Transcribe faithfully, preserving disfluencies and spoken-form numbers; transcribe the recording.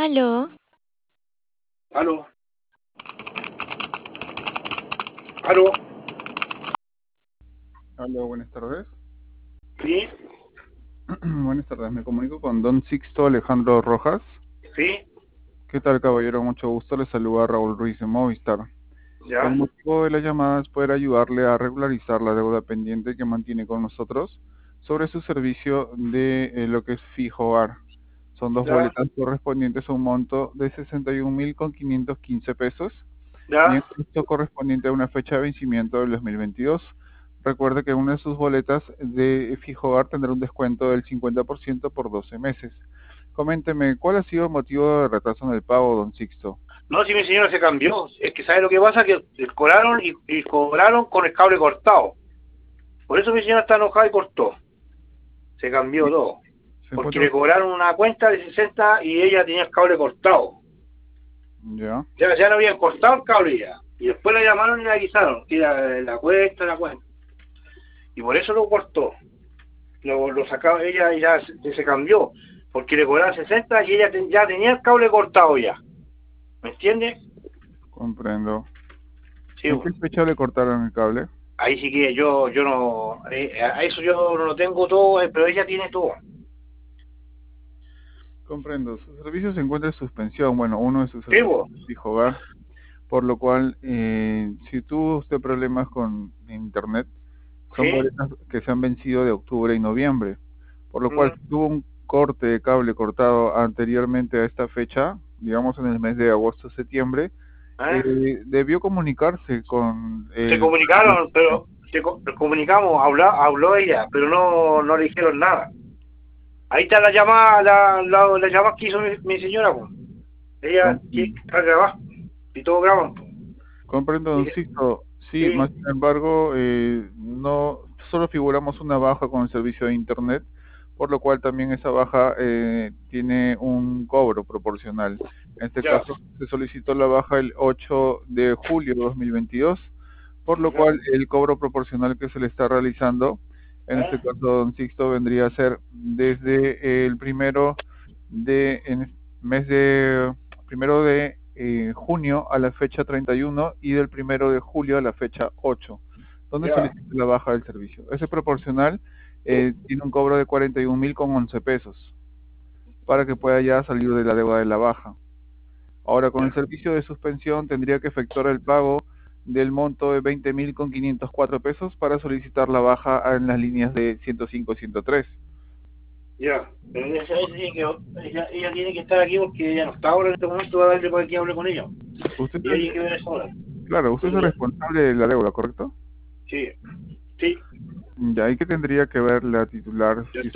Aló, Aló, aló, Hola, buenas tardes. sí, Buenas tardes, me comunico con don Sixto Alejandro Rojas. sí, ¿Qué tal, caballero? Mucho gusto, le saluda Raúl Ruiz de Movistar. El ya, motivo de la llamada es poder ayudarle a regularizar la deuda pendiente que mantiene con nosotros sobre su servicio de eh, lo que es Fijo Hogar. Son dos ya, boletas correspondientes a un monto de sesenta y un mil con quinientos quince pesos y en ya, esto correspondiente a una fecha de vencimiento del dos mil veintidós. Recuerde que una de sus boletas de Fijo Hogar tendrá un descuento del cincuenta por ciento por doce meses. Coménteme, ¿cuál ha sido el motivo de retraso en el pago, don Sixto? no, si mi señora se cambió, es que ¿sabe lo que pasa? Que cobraron y, y cobraron con el cable cortado. Por eso mi señora está enojada y cortó. Se cambió todo. ¿Se Porque encuentra le cobraron una cuenta de sesenta y ella tenía el cable cortado. ya? Ya, ya no habían cortado el cable ya. Y después la llamaron y le avisaron que era la cuenta, la cuenta. Y por eso lo cortó. Lo, lo sacaba, ella ya se, se cambió. Porque le cobraron sesenta y ella ten, ya tenía el cable cortado ya. ¿Me entiendes? Comprendo. Sí, ¿En qué fecha le cortaron el cable? ahí sí que yo yo no, eh, a eso yo no lo tengo todo, eh, pero ella tiene todo. Comprendo. Su servicio se encuentra en suspensión, bueno, uno de sus Sí, servicios vos. de Fijo Hogar, por lo cual, eh, si tuvo usted problemas con internet, son Sí. boletas que se han vencido de octubre y noviembre, por lo cual Mm. si tuvo un corte de cable cortado anteriormente a esta fecha, digamos en el mes de agosto-septiembre, ¿Eh? eh, debió comunicarse con Se el... comunicaron, pero se co- nos comunicamos, habló, habló ella, pero no, no le dijeron nada. Ahí está la llamada, la, la, la llamada que hizo mi, mi señora, pues. Ella que con- está grabada y todo graban, pues. Comprendo, Y don que- Sixto. Sí, Sí, más sin embargo, eh, no solo figuramos una baja con el servicio de Internet, por lo cual también esa baja eh, tiene un cobro proporcional. En este ya, caso, se solicitó la baja el ocho de julio de dos mil veintidós, por lo ya. cual el cobro proporcional que se le está realizando, en este ¿Eh? caso, don Sixto, vendría a ser desde el primero de en mes de primero de eh, junio a la fecha treinta y uno y del primero de julio a la fecha ocho, donde Ya. solicita la baja del servicio. Ese proporcional eh, tiene un cobro de cuarenta y un mil con once pesos para que pueda ya salir de la deuda de la baja. Ahora, con el servicio de suspensión tendría que efectuar el pago del monto de veinte mil con quinientos cuatro pesos para solicitar la baja en las líneas de ciento cinco y ciento tres. Ya, pero ella, ella tiene que, ella, ella tiene que estar aquí porque ella no está ahora en este momento, va a darle para que hable con ella. Usted Ella es, tiene que ver eso ahora. claro, usted es el Entonces, responsable de la deuda, ¿correcto? sí, sí, Ya, ¿y qué tendría que ver la titular yo, si